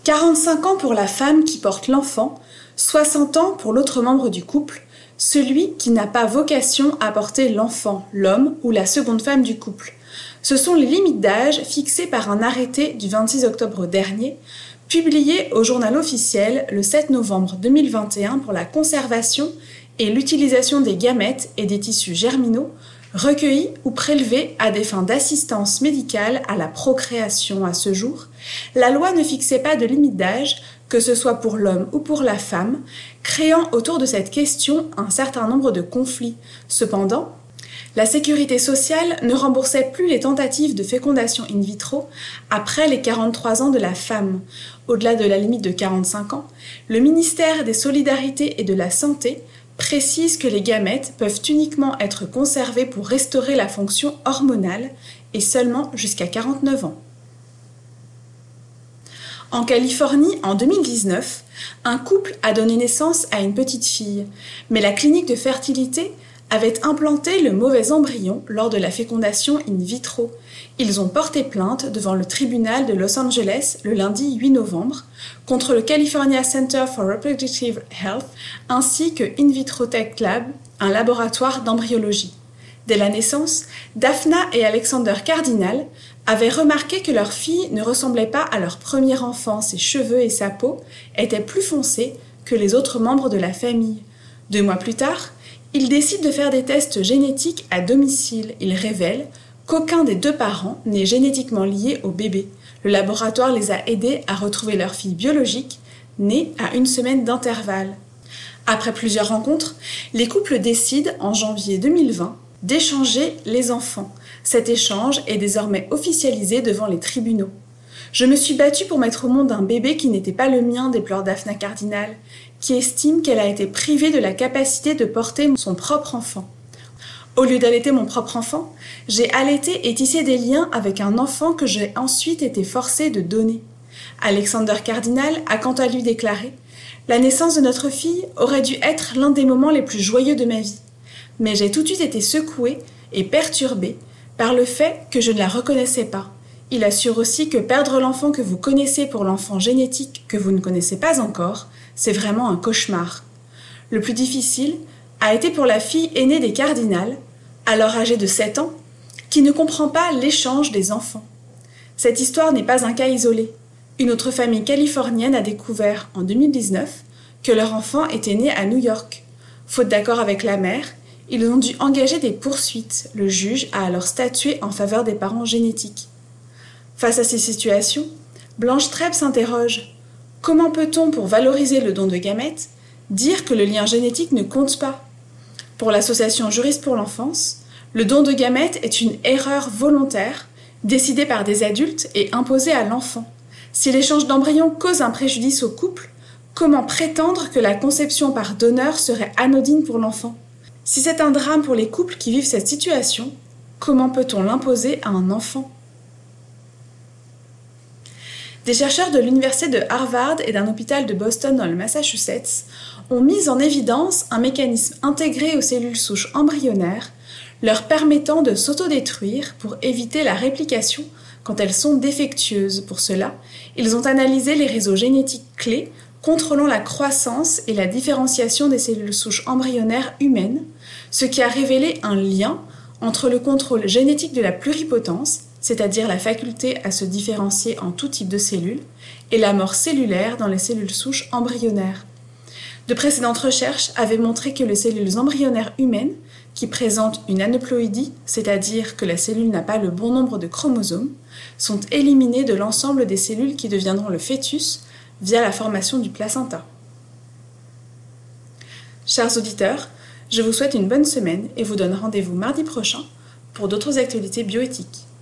45 ans pour la femme qui porte l'enfant, 60 ans pour l'autre membre du couple, celui qui n'a pas vocation à porter l'enfant, l'homme ou la seconde femme du couple. Ce sont les limites d'âge fixées par un arrêté du 26 octobre dernier, publié au journal officiel le 7 novembre 2021 pour la conservation et l'utilisation des gamètes et des tissus germinaux recueillis ou prélevés à des fins d'assistance médicale à la procréation à ce jour. La loi ne fixait pas de limite d'âge, que ce soit pour l'homme ou pour la femme, créant autour de cette question un certain nombre de conflits. Cependant, la sécurité sociale ne remboursait plus les tentatives de fécondation in vitro après les 43 ans de la femme. Au-delà de la limite de 45 ans, le ministère des Solidarités et de la Santé précise que les gamètes peuvent uniquement être conservés pour restaurer la fonction hormonale et seulement jusqu'à 49 ans. En Californie, en 2019, un couple a donné naissance à une petite fille, mais la clinique de fertilité avait implanté le mauvais embryon lors de la fécondation in vitro. Ils ont porté plainte devant le tribunal de Los Angeles le lundi 8 novembre contre le California Center for Reproductive Health ainsi que In Vitro Tech Lab, un laboratoire d'embryologie. Dès la naissance, Daphna et Alexander Cardinal avaient remarqué que leur fille ne ressemblait pas à leur premier enfant. Ses cheveux et sa peau étaient plus foncés que les autres membres de la famille. 2 mois plus tard, ils décident de faire des tests génétiques à domicile. Ils révèlent qu'aucun des 2 parents n'est génétiquement lié au bébé. Le laboratoire les a aidés à retrouver leur fille biologique, née à 1 semaine d'intervalle. Après plusieurs rencontres, les couples décident, en janvier 2020, d'échanger les enfants. Cet échange est désormais officialisé devant les tribunaux. Je me suis battue pour mettre au monde un bébé qui n'était pas le mien, déplore Daphna Cardinal, qui estime qu'elle a été privée de la capacité de porter son propre enfant. Au lieu d'allaiter mon propre enfant, j'ai allaité et tissé des liens avec un enfant que j'ai ensuite été forcée de donner. Alexander Cardinal a quant à lui déclaré « La naissance de notre fille aurait dû être l'un des moments les plus joyeux de ma vie. Mais j'ai tout de suite été secouée et perturbée par le fait que je ne la reconnaissais pas. Il assure aussi que perdre l'enfant que vous connaissez pour l'enfant génétique que vous ne connaissez pas encore, c'est vraiment un cauchemar. Le plus difficile a été pour la fille aînée des Cardinal, alors âgée de 7 ans, qui ne comprend pas l'échange des enfants. Cette histoire n'est pas un cas isolé. Une autre famille californienne a découvert, en 2019, que leur enfant était né à New York. Faute d'accord avec la mère, ils ont dû engager des poursuites. Le juge a alors statué en faveur des parents génétiques. Face à ces situations, Blanche Treb s'interroge. Comment peut-on, pour valoriser le don de gamètes, dire que le lien génétique ne compte pas ? Pour l'association Juristes pour l'enfance, le don de gamètes est une erreur volontaire, décidée par des adultes et imposée à l'enfant. Si l'échange d'embryons cause un préjudice au couple, comment prétendre que la conception par donneur serait anodine pour l'enfant ? Si c'est un drame pour les couples qui vivent cette situation, comment peut-on l'imposer à un enfant ? Des chercheurs de l'université de Harvard et d'un hôpital de Boston dans le Massachusetts ont mis en évidence un mécanisme intégré aux cellules souches embryonnaires leur permettant de s'autodétruire pour éviter la réplication quand elles sont défectueuses. Pour cela, ils ont analysé les réseaux génétiques clés contrôlant la croissance et la différenciation des cellules souches embryonnaires humaines, ce qui a révélé un lien entre le contrôle génétique de la pluripotence, c'est-à-dire la faculté à se différencier en tout type de cellules, et la mort cellulaire dans les cellules souches embryonnaires. De précédentes recherches avaient montré que les cellules embryonnaires humaines, qui présentent une aneuploïdie, c'est-à-dire que la cellule n'a pas le bon nombre de chromosomes, sont éliminées de l'ensemble des cellules qui deviendront le fœtus via la formation du placenta. Chers auditeurs, je vous souhaite une bonne semaine et vous donne rendez-vous mardi prochain pour d'autres actualités bioéthiques.